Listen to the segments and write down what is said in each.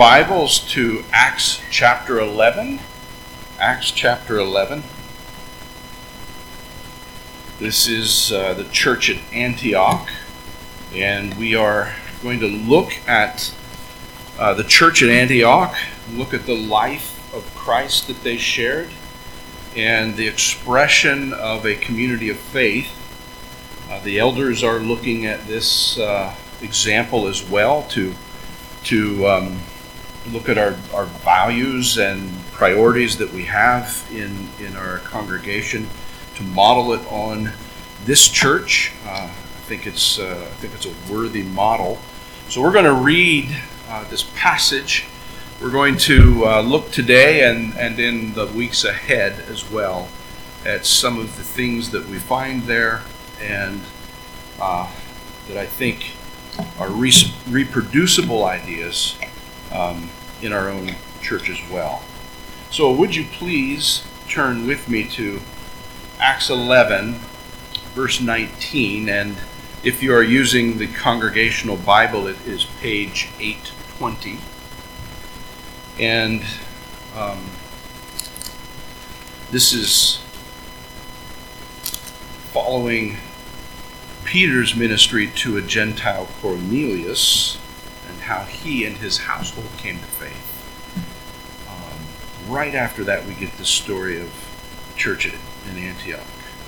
Bibles to Acts chapter 11. Acts chapter 11. This is the church at Antioch, and we are going to look at the church at Antioch, look at the life of Christ that they shared, and the expression of a community of faith. The elders are looking at this example as well to look at our values and priorities that we have in our congregation, to model it on this church. I think it's a worthy model. So we're going to read this passage. We're going to look today and in the weeks ahead as well at some of the things that we find there and that I think are reproducible ideas in our own church as well. So would you please turn with me to Acts 11, verse 19, and if you are using the Congregational Bible, it is page 820. And this is following Peter's ministry to a Gentile Cornelius and how he and his household came to faith. Right after that, we get the story of the church in Antioch.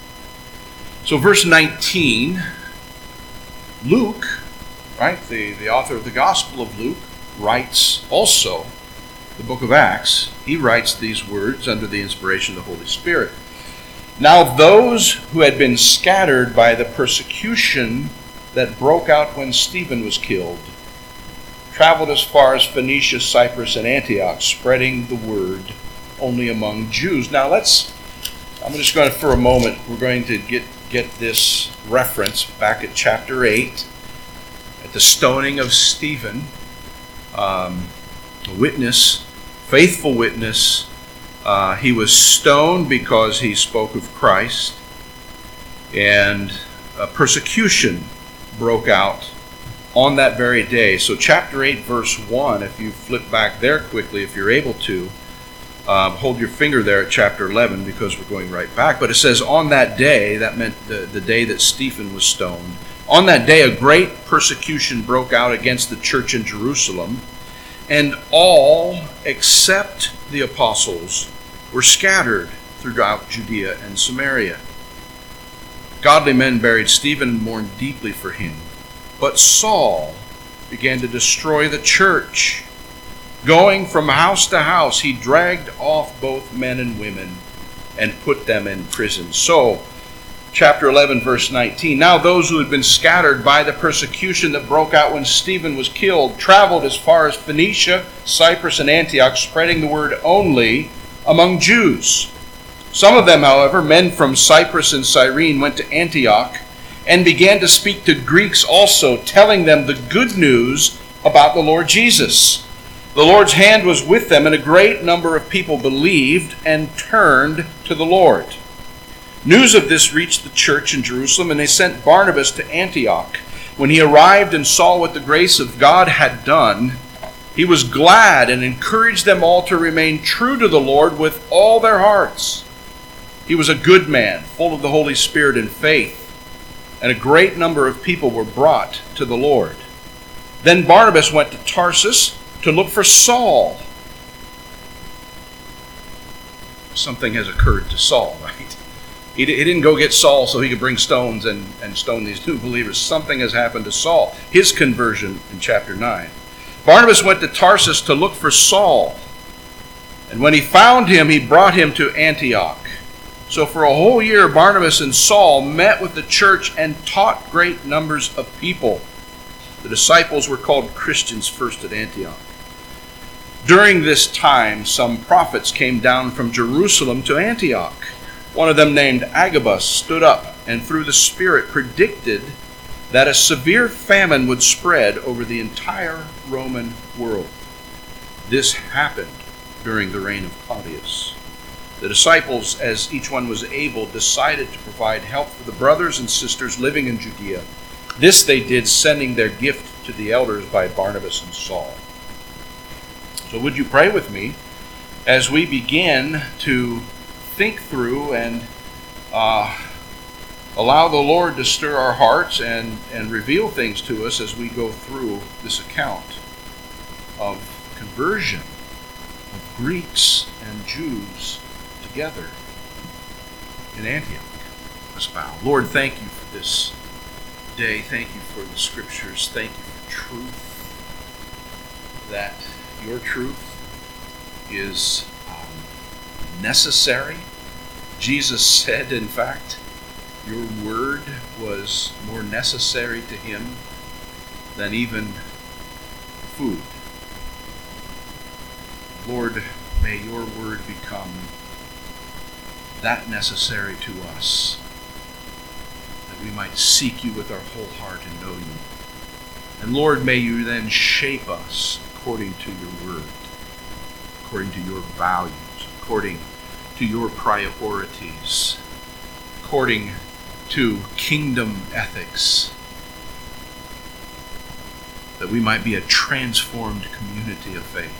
So verse 19, Luke, right, the author of the Gospel of Luke, writes also the book of Acts. He writes these words under the inspiration of the Holy Spirit. Now those who had been scattered by the persecution that broke out when Stephen was killed traveled as far as Phoenicia, Cyprus, and Antioch, spreading the word only among Jews. Now I'm just going to, for a moment, we're going to get this reference back at chapter 8, at the stoning of Stephen, a witness, faithful witness. He was stoned because he spoke of Christ, and persecution broke out on that very day. So chapter 8, verse 1, if you flip back there quickly, if you're able to, hold your finger there at chapter 11 because we're going right back. But it says, on that day, that meant the day that Stephen was stoned, on that day a great persecution broke out against the church in Jerusalem, and all except the apostles were scattered throughout Judea and Samaria. Godly men buried Stephen and mourned deeply for him. But Saul began to destroy the church. Going from house to house, he dragged off both men and women and put them in prison. So, chapter 11, verse 19. Now those who had been scattered by the persecution that broke out when Stephen was killed traveled as far as Phoenicia, Cyprus, and Antioch, spreading the word only among Jews. Some of them, however, men from Cyprus and Cyrene, went to Antioch and began to speak to Greeks also, telling them the good news about the Lord Jesus. The Lord's hand was with them, and a great number of people believed and turned to the Lord. News of this reached the church in Jerusalem, and they sent Barnabas to Antioch. When he arrived and saw what the grace of God had done, he was glad and encouraged them all to remain true to the Lord with all their hearts. He was a good man, full of the Holy Spirit and faith, and a great number of people were brought to the Lord. Then Barnabas went to Tarsus to look for Saul. Something has occurred to Saul, right? He didn't go get Saul so he could bring stones and stone these new believers. Something has happened to Saul. His conversion in chapter 9. Barnabas went to Tarsus to look for Saul. And when he found him, he brought him to Antioch. So for a whole year, Barnabas and Saul met with the church and taught great numbers of people. The disciples were called Christians first at Antioch. During this time, some prophets came down from Jerusalem to Antioch. One of them, named Agabus, stood up and through the Spirit predicted that a severe famine would spread over the entire Roman world. This happened during the reign of Claudius. The disciples, as each one was able, decided to provide help for the brothers and sisters living in Judea. This they did, sending their gift to the elders by Barnabas and Saul. So would you pray with me as we begin to think through and allow the Lord to stir our hearts and reveal things to us as we go through this account of conversion of Greeks and Jews together in Antioch. Let's bow. Lord, thank you for this day. Thank you for the scriptures. Thank you for truth. That your truth is necessary. Jesus said, in fact, your word was more necessary to him than even food. Lord, may your word become that necessary to us, that we might seek you with our whole heart and know you. And Lord, may you then shape us according to your word, according to your values, according to your priorities, according to kingdom ethics, that we might be a transformed community of faith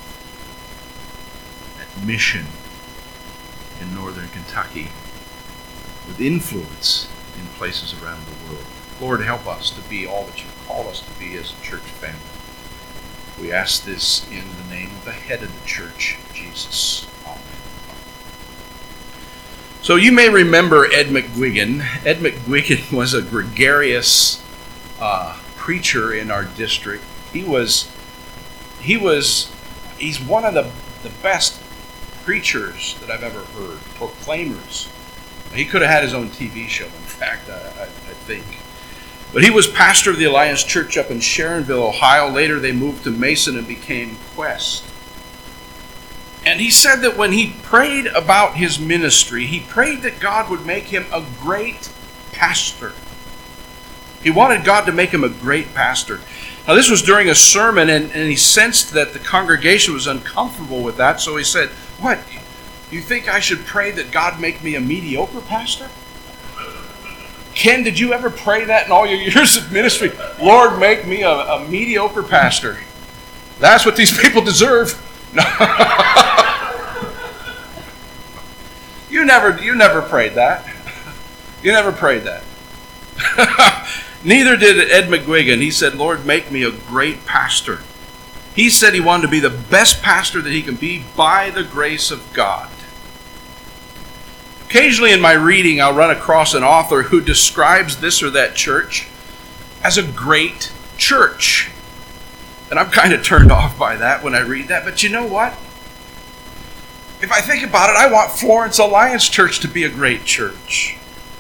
at Mission in northern Kentucky, with influence in places around the world. Lord, help us to be all that you've called us to be as a church family. We ask this in the name of the head of the church, Jesus. Amen. So you may remember Ed McGuigan. Ed McGuigan was a gregarious preacher in our district. He's one of the best preachers that I've ever heard, proclaimers. He could have had his own TV show, in fact, I think. But he was pastor of the Alliance Church up in Sharonville, Ohio. Later they moved to Mason and became Quest. And he said that when he prayed about his ministry, he prayed that God would make him a great pastor. He wanted God to make him a great pastor. Now this was during a sermon, and he sensed that the congregation was uncomfortable with that, so he said, "What? You think I should pray that God make me a mediocre pastor?" Ken, did you ever pray that in all your years of ministry? Lord, make me a mediocre pastor. That's what these people deserve. No. You never prayed that. You never prayed that. Neither did Ed McGuigan. He said, Lord, make me a great pastor. He said he wanted to be the best pastor that he can be by the grace of God. Occasionally in my reading, I'll run across an author who describes this or that church as a great church. And I'm kind of turned off by that when I read that. But you know what? If I think about it, I want Florence Alliance Church to be a great church.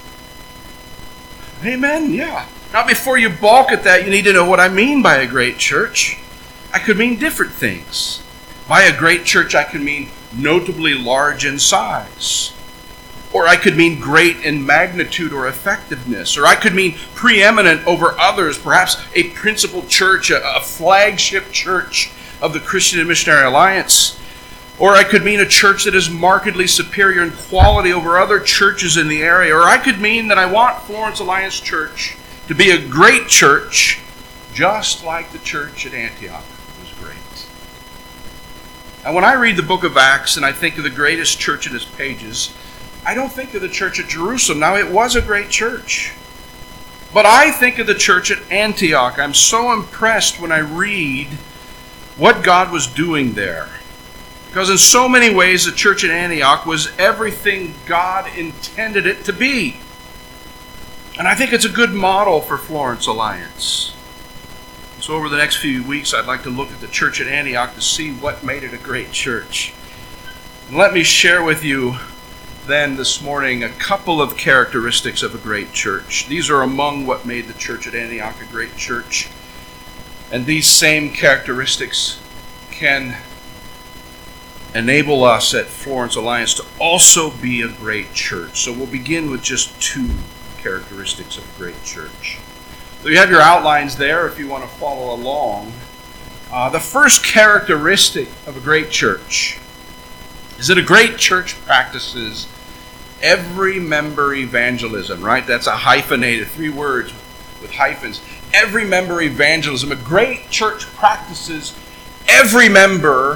Amen, yeah. Now before you balk at that, you need to know what I mean by a great church. I could mean different things. By a great church, I could mean notably large in size. Or I could mean great in magnitude or effectiveness. Or I could mean preeminent over others, perhaps a principal church, a flagship church of the Christian and Missionary Alliance. Or I could mean a church that is markedly superior in quality over other churches in the area. Or I could mean that I want Florence Alliance Church to be a great church, just like the church at Antioch was great. Now when I read the book of Acts and I think of the greatest church in its pages, I don't think of the church at Jerusalem. Now, it was a great church. But I think of the church at Antioch. I'm so impressed when I read what God was doing there. Because in so many ways, the church at Antioch was everything God intended it to be. And I think it's a good model for Florence Alliance. So over the next few weeks, I'd like to look at the church at Antioch to see what made it a great church. And let me share with you then this morning a couple of characteristics of a great church. These are among what made the church at Antioch a great church. And these same characteristics can enable us at Florence Alliance to also be a great church. So we'll begin with just two characteristics of a great church. So you have your outlines there if you want to follow along. The first characteristic of a great church is that a great church practices every member evangelism, right? That's a hyphenated, 3 words with hyphens. Every member evangelism. A great church practices every member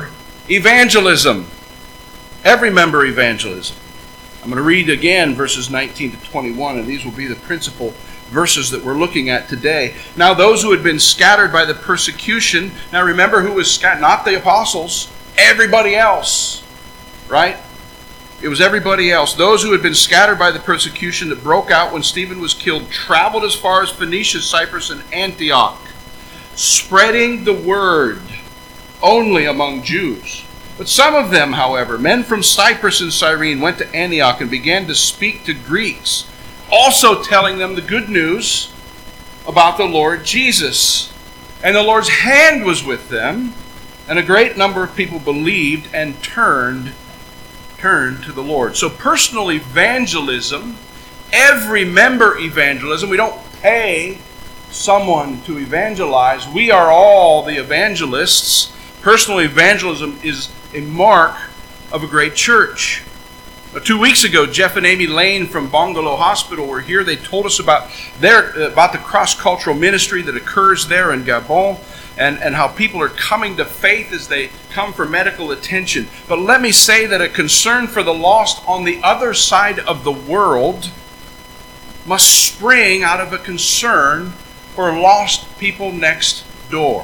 evangelism. Every member evangelism. I'm going to read again verses 19 to 21, and these will be the principal verses that we're looking at today. Now those who had been scattered by the persecution, now remember who was scattered, not the apostles, everybody else, right? It was everybody else. Those who had been scattered by the persecution that broke out when Stephen was killed traveled as far as Phoenicia, Cyprus, and Antioch, spreading the word only among Jews. But some of them, however, men from Cyprus and Cyrene, went to Antioch and began to speak to Greeks, also telling them the good news about the Lord Jesus. And the Lord's hand was with them, and a great number of people believed and turned to the Lord. So personal evangelism, every member evangelism, we don't pay someone to evangelize. We are all the evangelists. Personal evangelism is a mark of a great church. 2 weeks ago, Jeff and Amy Lane from Bongolo Hospital were here. They told us about the cross-cultural ministry that occurs there in Gabon, and how people are coming to faith as they come for medical attention. But let me say that a concern for the lost on the other side of the world must spring out of a concern for lost people next door.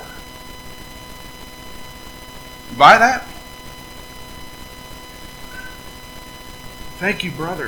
You buy that? Thank you, brother.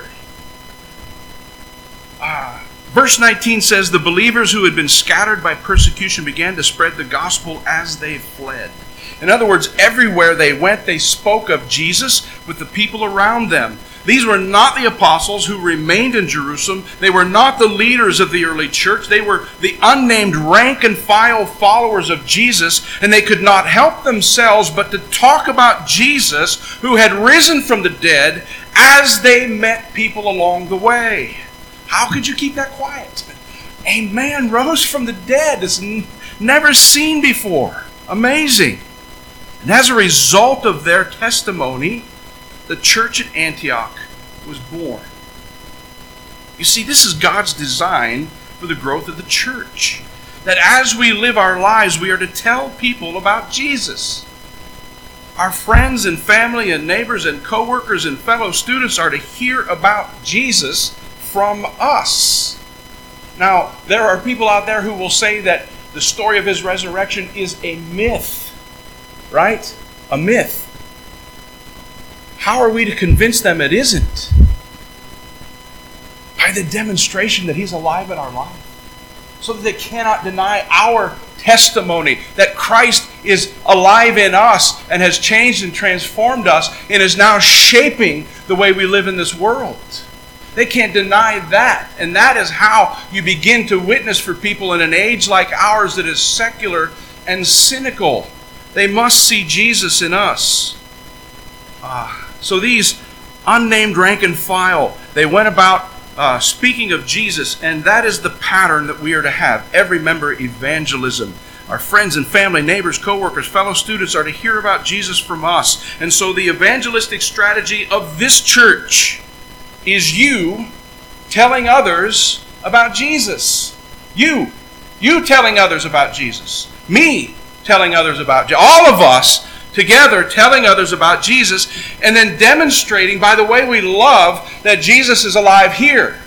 Verse 19 says, the believers who had been scattered by persecution began to spread the gospel as they fled. In other words, everywhere they went, they spoke of Jesus with the people around them. These were not the apostles who remained in Jerusalem. They were not the leaders of the early church. They were the unnamed rank and file followers of Jesus, and they could not help themselves but to talk about Jesus, who had risen from the dead, as they met people along the way. How could you keep that quiet? A man rose from the dead. It's never seen before. Amazing. And as a result of their testimony, the church at Antioch was born. You see, this is God's design for the growth of the church. That as we live our lives, we are to tell people about Jesus. Our friends and family and neighbors and co-workers and fellow students are to hear about Jesus from us. Now, there are people out there who will say that the story of his resurrection is a myth, right? A myth. How are we to convince them it isn't? By the demonstration that he's alive in our life, so that they cannot deny our testimony that Christ is alive in us and has changed and transformed us and is now shaping the way we live in this world. They can't deny that. And that is how you begin to witness for people in an age like ours that is secular and cynical. They must see Jesus in us. So these unnamed rank and file, they went about speaking of Jesus, and that is the pattern that we are to have. Every member evangelism. Our friends and family, neighbors, co-workers, fellow students are to hear about Jesus from us. And so the evangelistic strategy of this church is you telling others about Jesus. You telling others about Jesus. Me telling others about Jesus. All of us together telling others about Jesus, and then demonstrating by the way we love that Jesus is alive here.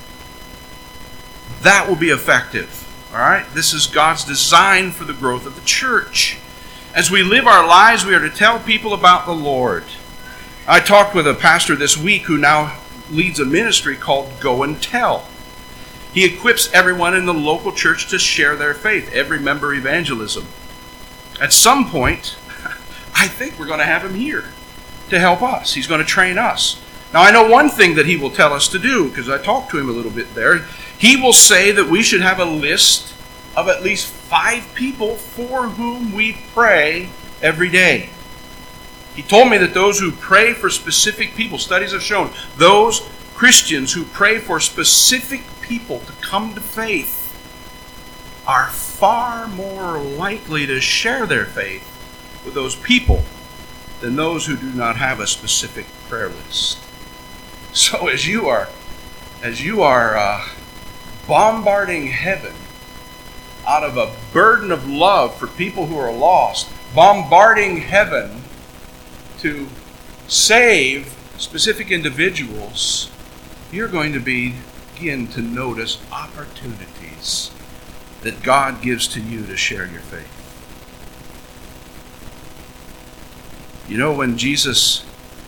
That will be effective. All right? This is God's design for the growth of the church. As we live our lives, we are to tell people about the Lord. I talked with a pastor this week who now leads a ministry called Go and Tell. He equips everyone in the local church to share their faith, every member evangelism. At some point, I think we're going to have him here to help us. He's going to train us. Now, I know one thing that he will tell us to do, because I talked to him a little bit there. He will say that we should have a list of at least 5 people for whom we pray every day. He told me that those who pray for specific people, studies have shown, those Christians who pray for specific people to come to faith are far more likely to share their faith with those people than those who do not have a specific prayer list. So as you are bombarding heaven out of a burden of love for people who are lost, bombarding heaven to save specific individuals, you're going to begin to notice opportunities that God gives to you to share your faith. You know, when Jesus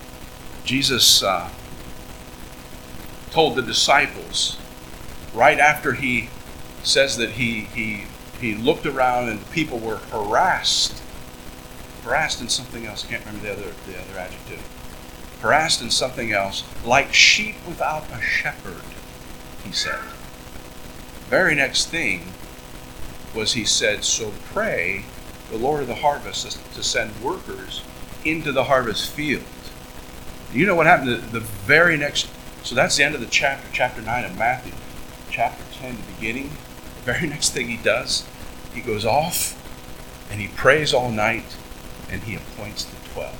told the disciples, right after he says that he looked around and people were harassed in something else. I can't remember the other adjective. Harassed in something else, like sheep without a shepherd, he said. Very next thing was he said, so pray the Lord of the harvest to send workers into the harvest field. You know what happened the very next, so that's the end of the chapter 9 of Matthew. Chapter 10, the beginning, the very next thing he does, he goes off and he prays all night and he appoints the 12.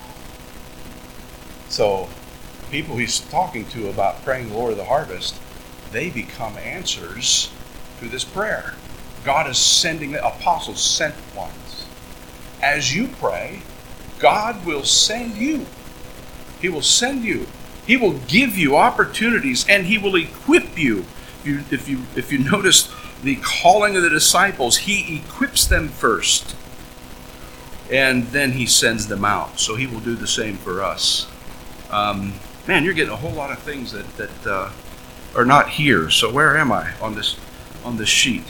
So people he's talking to about praying the Lord of the harvest, they become answers to this prayer. God is sending the apostles, sent ones. As you pray, God will send you. He will send you. He will give you opportunities and he will equip you. If you notice the calling of the disciples, he equips them first. And then he sends them out. So he will do the same for us. Man, you're getting a whole lot of things that are not here. So where am I on this sheet?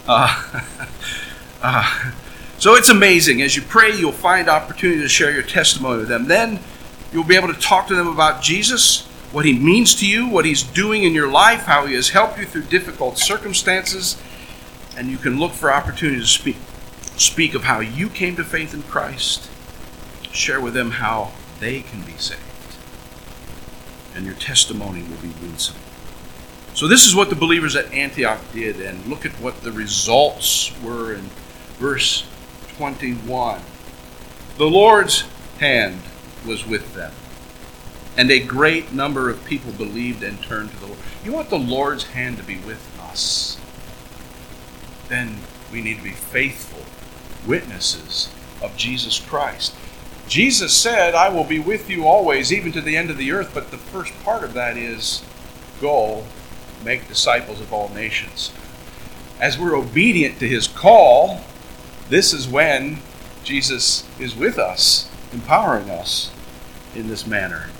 So it's amazing. As you pray, you'll find opportunity to share your testimony with them. Then you'll be able to talk to them about Jesus, what he means to you, what he's doing in your life, how he has helped you through difficult circumstances. And you can look for opportunity to speak of how you came to faith in Christ. Share with them how they can be saved. And your testimony will be winsome. So this is what the believers at Antioch did, and look at what the results were in verse 21. The Lord's hand was with them, and a great number of people believed and turned to the Lord. You want the Lord's hand to be with us? Then we need to be faithful witnesses of Jesus Christ. Jesus said, I will be with you always, even to the end of the earth. But the first part of that is, go, make disciples of all nations. As we're obedient to his call, this is when Jesus is with us, empowering us in this manner.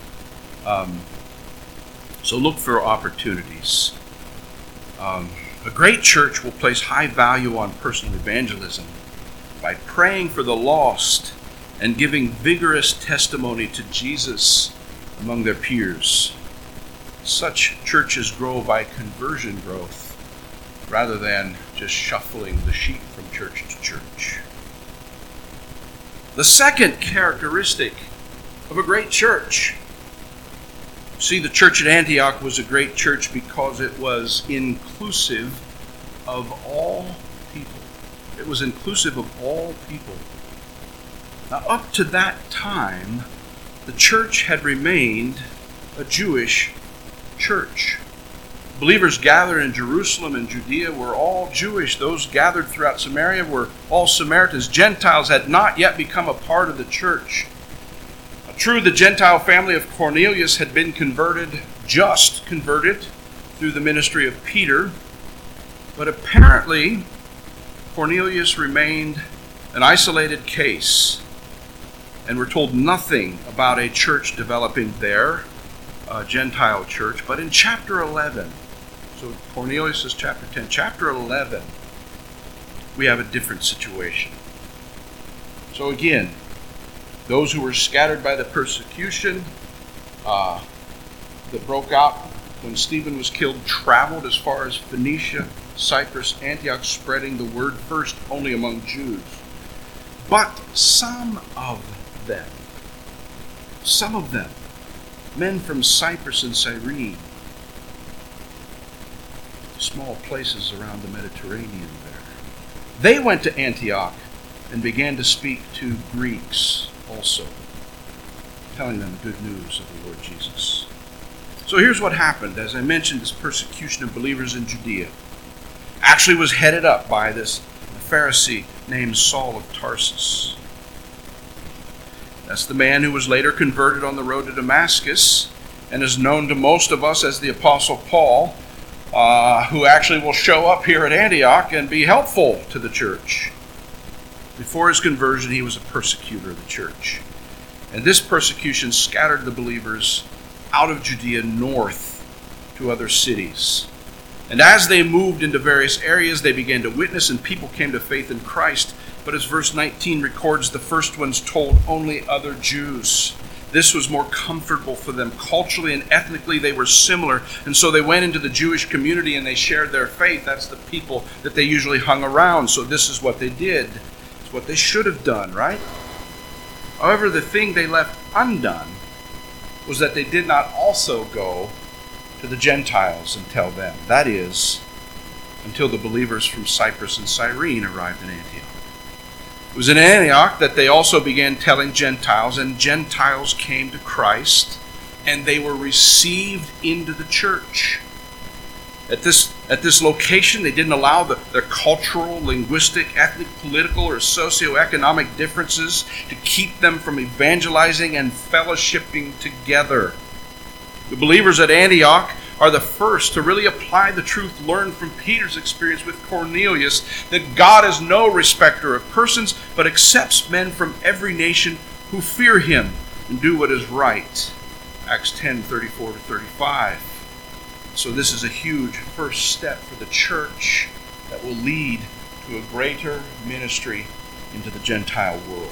So look for opportunities. A great church will place high value on personal evangelism by praying for the lost and giving vigorous testimony to Jesus among their peers. Such churches grow by conversion growth rather than just shuffling the sheep from church to church. The second characteristic of a great church. See, the church at Antioch was a great church because it was inclusive of all people. It was inclusive of all people. Now, up to that time, the church had remained a Jewish church. Believers gathered in Jerusalem and Judea were all Jewish. Those gathered throughout Samaria were all Samaritans. Gentiles had not yet become a part of the church. True, the Gentile family of Cornelius had been just converted through the ministry of Peter, but apparently Cornelius remained an isolated case, and we're told nothing about a church developing there, a Gentile church. But in chapter 11, so Cornelius is chapter 10, chapter 11, we have a different situation. So again, those who were scattered by the persecution that broke out when Stephen was killed traveled as far as Phoenicia, Cyprus, Antioch, spreading the word first only among Jews. But some of them, men from Cyprus and Cyrene, small places around the Mediterranean there, they went to Antioch and began to speak to Greeks also, telling them the good news of the Lord Jesus. So here's what happened. As I mentioned, this persecution of believers in Judea actually was headed up by this Pharisee named Saul of Tarsus. That's the man who was later converted on the road to Damascus and is known to most of us as the Apostle Paul, who actually will show up here at Antioch and be helpful to the church. Before his conversion, he was a persecutor of the church. And this persecution scattered the believers out of Judea north to other cities. And as they moved into various areas, they began to witness, and people came to faith in Christ. But as verse 19 records, the first ones told only other Jews. This was more comfortable for them. Culturally and ethnically, they were similar. And so they went into the Jewish community and they shared their faith. That's the people that they usually hung around. So this is what they did. It's what they should have done, right? However, the thing they left undone was that they did not also go to the Gentiles and tell them. That is, until the believers from Cyprus and Cyrene arrived in Antioch. It was in Antioch that they also began telling Gentiles, and Gentiles came to Christ, and they were received into the church. At this location, they didn't allow their cultural, linguistic, ethnic, political, or socioeconomic differences to keep them from evangelizing and fellowshipping together. The believers at Antioch are the first to really apply the truth learned from Peter's experience with Cornelius, that God is no respecter of persons, but accepts men from every nation who fear him and do what is right. Acts 10:34-35. So this is a huge first step for the church that will lead to a greater ministry into the Gentile world.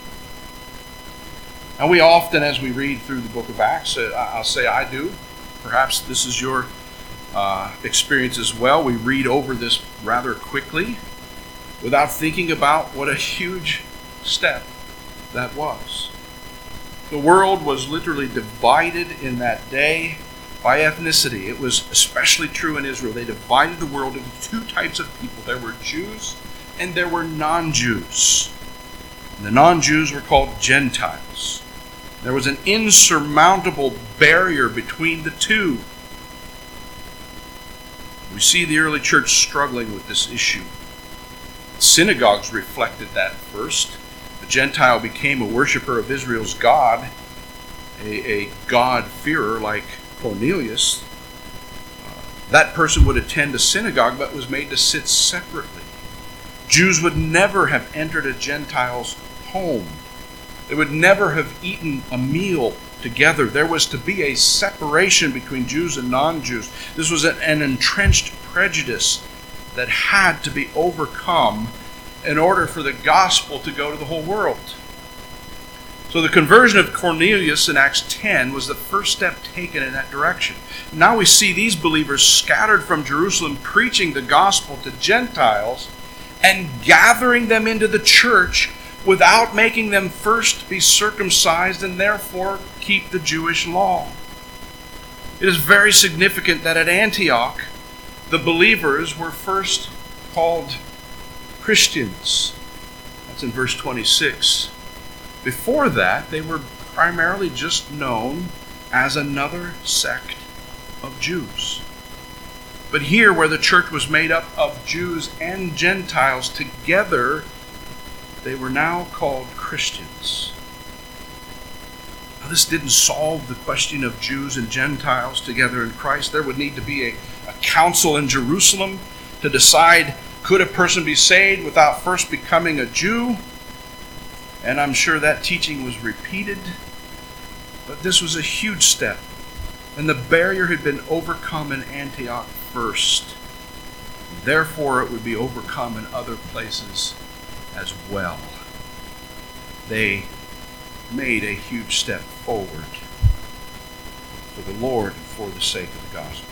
Now we often, as we read through the book of Acts, I'll say I do, perhaps this is your experience as well, we read over this rather quickly without thinking about what a huge step that was. The world was literally divided in that day by ethnicity. It was especially true in Israel. They divided the world into two types of people. There were Jews and there were non-Jews. And the non-Jews were called Gentiles. There was an insurmountable barrier between the two. We see the early church struggling with this issue. Synagogues reflected that first. The Gentile became a worshiper of Israel's God, a God-fearer like Cornelius. That person would attend a synagogue but was made to sit separately. Jews would never have entered a Gentile's home. They would never have eaten a meal together. There was to be a separation between Jews and non-Jews. This was an entrenched prejudice that had to be overcome in order for the gospel to go to the whole world. So the conversion of Cornelius in Acts 10 was the first step taken in that direction. Now we see these believers scattered from Jerusalem preaching the gospel to Gentiles and gathering them into the church without making them first be circumcised and therefore keep the Jewish law. It is very significant that at Antioch, the believers were first called Christians. That's in verse 26. Before that, they were primarily just known as another sect of Jews. But here, where the church was made up of Jews and Gentiles together, they were now called Christians. Now, this didn't solve the question of Jews and Gentiles together in Christ. There would need to be a council in Jerusalem to decide, could a person be saved without first becoming a Jew? And I'm sure that teaching was repeated. But this was a huge step. And the barrier had been overcome in Antioch first. Therefore, it would be overcome in other places as well. They made a huge step forward for the Lord and for the sake of the gospel.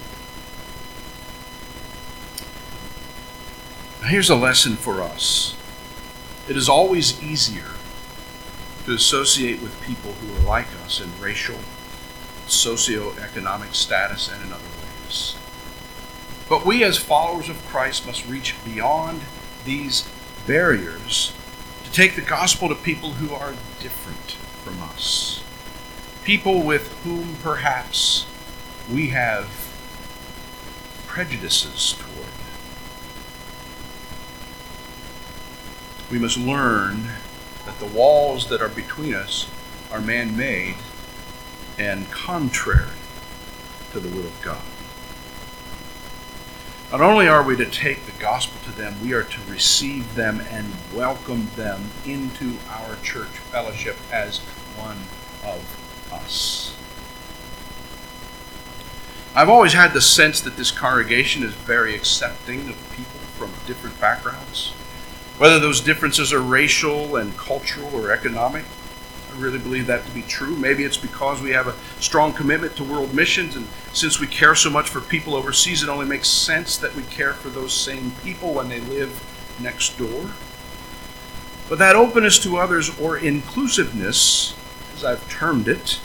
Now, here's a lesson for us. It is always easier to associate with people who are like us in racial, socioeconomic status, and in other ways. But we as followers of Christ must reach beyond these barriers to take the gospel to people who are different from us. People with whom perhaps we have prejudices toward. We must learn that the walls that are between us are man-made and contrary to the will of God. Not only are we to take the gospel to them, we are to receive them and welcome them into our church fellowship as one of us. I've always had the sense that this congregation is very accepting of people from different backgrounds, whether those differences are racial and cultural or economic. I really believe that to be true. Maybe it's because we have a strong commitment to world missions, and since we care so much for people overseas, it only makes sense that we care for those same people when they live next door. But that openness to others, or inclusiveness, as I've termed it,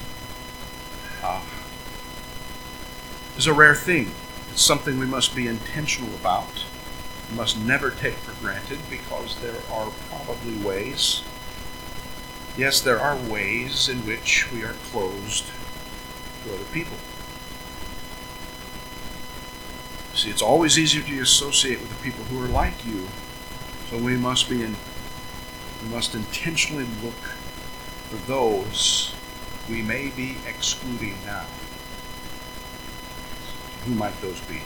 is a rare thing. It's something we must be intentional about. We must never take for granted, because there are probably ways. Yes, there are ways in which we are closed to other people. See, it's always easier to associate with the people who are like you. So we must intentionally look for those we may be excluding now. Who might those be?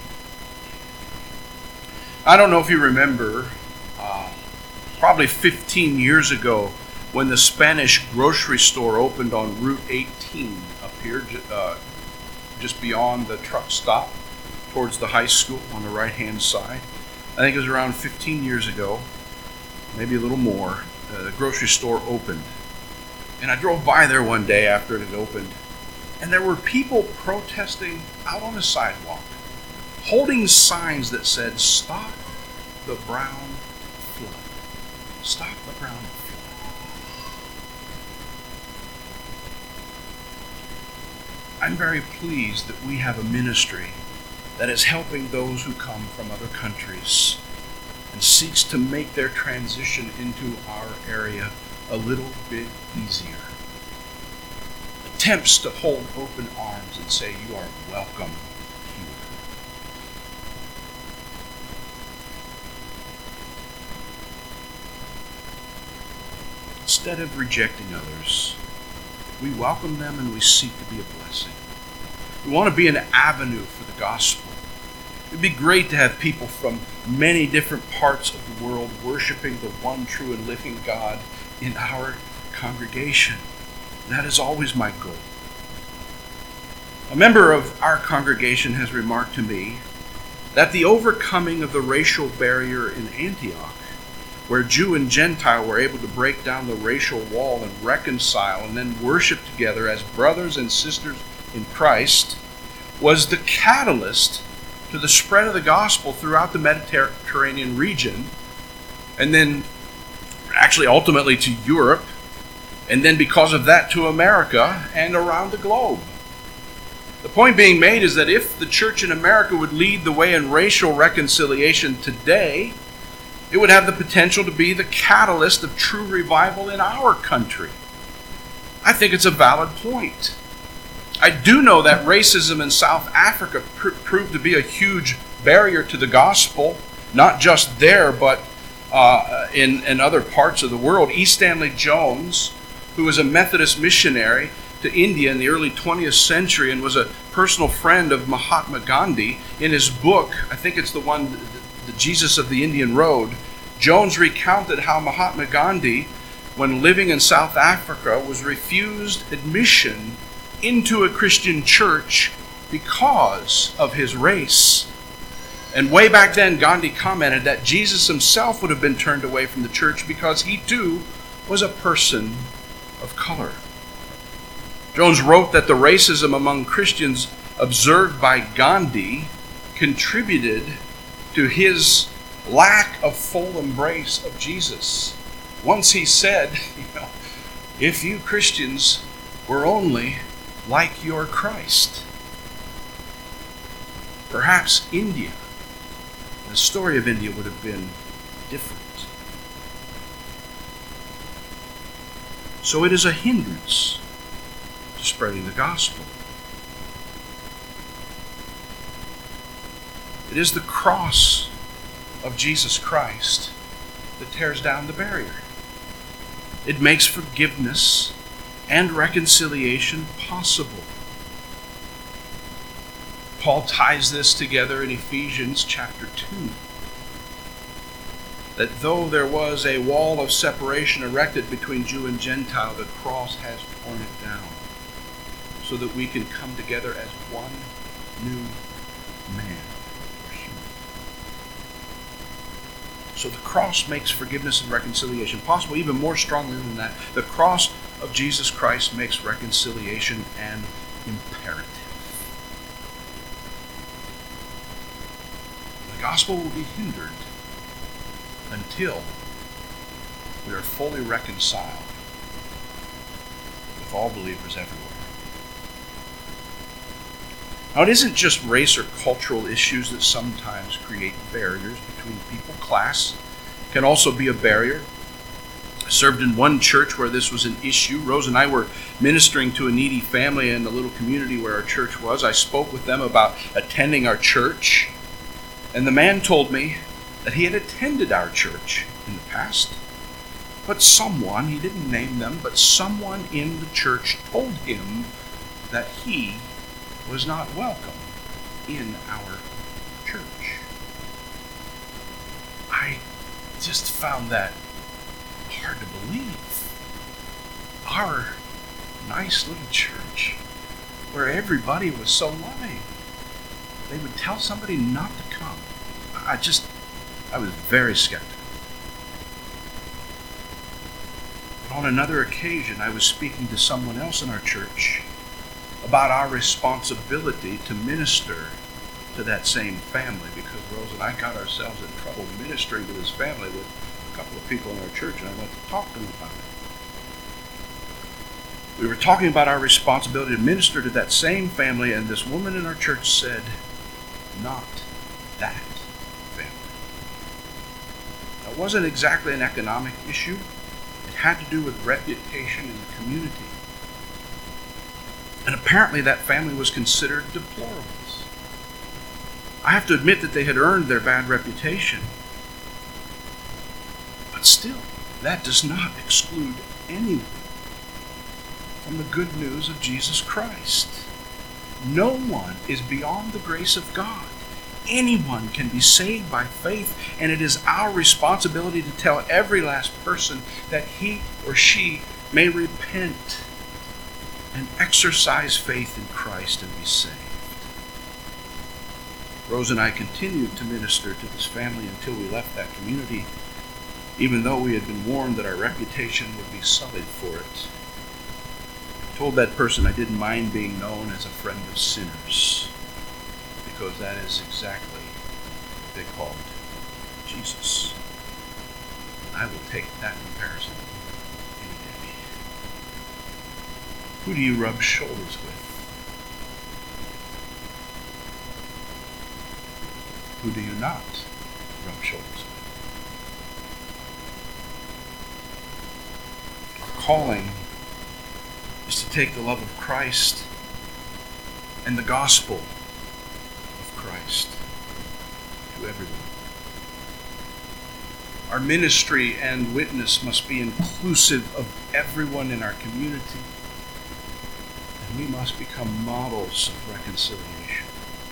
I don't know if you remember, probably 15 years ago, when the Spanish grocery store opened on Route 18 up here, just beyond the truck stop towards the high school on the right-hand side. I think it was around 15 years ago, maybe a little more. The grocery store opened. And I drove by there one day after it had opened, and there were people protesting out on the sidewalk, holding signs that said, "Stop the brown flood. Stop the brown flood." I'm very pleased that we have a ministry that is helping those who come from other countries and seeks to make their transition into our area a little bit easier. Attempts to hold open arms and say, "You are welcome here." Instead of rejecting others, we welcome them and we seek to be a blessing. We want to be an avenue for the gospel. It'd be great to have people from many different parts of the world worshiping the one true and living God in our congregation. That is always my goal. A member of our congregation has remarked to me that the overcoming of the racial barrier in Antioch, where Jew and Gentile were able to break down the racial wall and reconcile and then worship together as brothers and sisters in Christ, was the catalyst to the spread of the gospel throughout the Mediterranean region, and then actually ultimately to Europe, and then because of that to America and around the globe. The point being made is that if the church in America would lead the way in racial reconciliation today, it would have the potential to be the catalyst of true revival in our country. I think it's a valid point. I do know that racism in South Africa proved to be a huge barrier to the gospel, not just there, but in other parts of the world. E. Stanley Jones, who was a Methodist missionary to India in the early 20th century and was a personal friend of Mahatma Gandhi, in his book, I think it's the one, The Jesus of the Indian Road, Jones recounted how Mahatma Gandhi, when living in South Africa, was refused admission into a Christian church because of his race. And way back then, Gandhi commented that Jesus himself would have been turned away from the church because he too was a person of color. Jones wrote that the racism among Christians observed by Gandhi contributed to his lack of full embrace of Jesus. Once he said, if you Christians were only like your Christ. Perhaps India, the story of India would have been different. So it is a hindrance to spreading the gospel. It is the cross of Jesus Christ that tears down the barrier. It makes forgiveness and reconciliation possible. Paul ties this together in Ephesians chapter 2. That though there was a wall of separation erected between Jew and Gentile, the cross has torn it down so that we can come together as one new man. So the cross makes forgiveness and reconciliation possible. Even more strongly than that, the cross of Jesus Christ makes reconciliation an imperative. The gospel will be hindered until we are fully reconciled with all believers everywhere. Now, it isn't just race or cultural issues that sometimes create barriers between people. Class can also be a barrier. I served in one church where this was an issue. Rose and I were ministering to a needy family in the little community where our church was. I spoke with them about attending our church, and the man told me that he had attended our church in the past, but someone, he didn't name them, but someone in the church told him that he was not welcome in our church. I just found that hard to believe. Our nice little church, where everybody was so loving, they would tell somebody not to come. I was very skeptical. But on another occasion, I was speaking to someone else in our church about our responsibility to minister to that same family, because Rose and I got ourselves in trouble ministering to this family with a couple of people in our church, and I went to talk to them about it. We were talking about our responsibility to minister to that same family, and this woman in our church said, "Not that family." Now, it wasn't exactly an economic issue. It had to do with reputation in the community. And apparently that family was considered deplorables. I have to admit that they had earned their bad reputation. But still, that does not exclude anyone from the good news of Jesus Christ. No one is beyond the grace of God. Anyone can be saved by faith, and it is our responsibility to tell every last person that he or she may repent and exercise faith in Christ and be saved. Rose and I continued to minister to this family until we left that community, even though we had been warned that our reputation would be sullied for it. I told that person I didn't mind being known as a friend of sinners, because that is exactly what they called Jesus. I will take that comparison any day. Who do you rub shoulders with? Who do you not rub shoulders with? Our calling is to take the love of Christ and the gospel of Christ to everyone. Our ministry and witness must be inclusive of everyone in our community, and we must become models of reconciliation.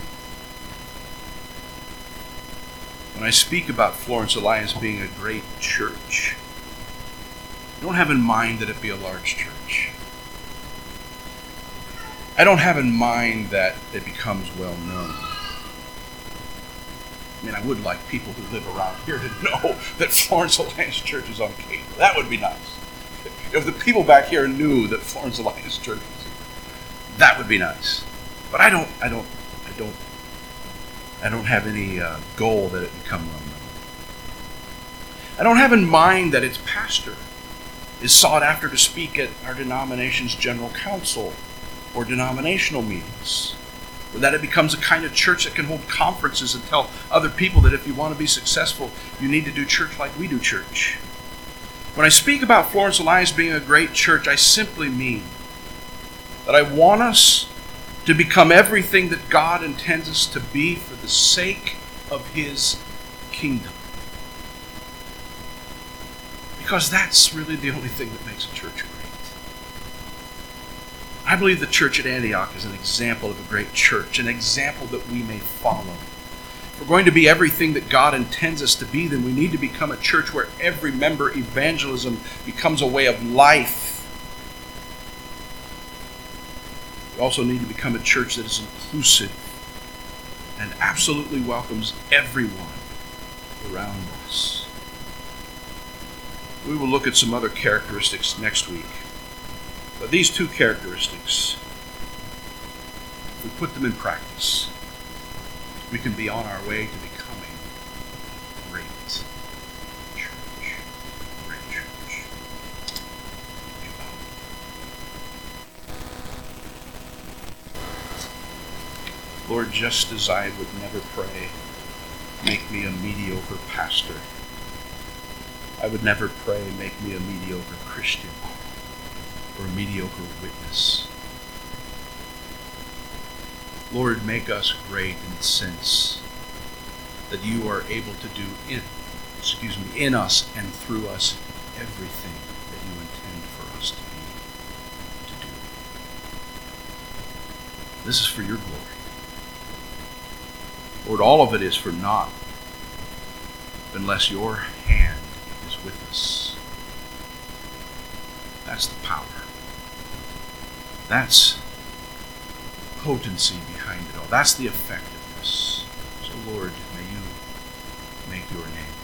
When I speak about Florence Alliance being a great church, I don't have in mind that it be a large church. I don't have in mind that it becomes well known. I mean, I would like people who live around here to know that Florence Alliance Church is on cable. That would be nice. If the people back here knew that Florence Alliance Church was here, that would be nice. But I don't have any goal that it become well known. I don't have in mind that its pastor is sought after to speak at our denomination's general council or denominational meetings, or that it becomes a kind of church that can hold conferences and tell other people that if you want to be successful, you need to do church like we do church. When I speak about Florence Alliance being a great church, I simply mean that I want us to become everything that God intends us to be for the sake of His kingdom. Because that's really the only thing that makes a church great. I believe the church at Antioch is an example of a great church, an example that we may follow. If we're going to be everything that God intends us to be, then we need to become a church where every member evangelism becomes a way of life. We also need to become a church that is inclusive and absolutely welcomes everyone around us. We will look at some other characteristics next week. But these two characteristics, if we put them in practice, we can be on our way to becoming a great church. Great church. Lord, just as I would never pray, make me a mediocre pastor, I would never pray, make me a mediocre Christian or a mediocre witness. Lord, make us great in the sense that you are able to do in us and through us everything that you intend for us to do. This is for your glory. Lord, all of it is for naught unless your hand is with us. That's the power. That's potency behind it all. That's the effectiveness. So, Lord, may you make your name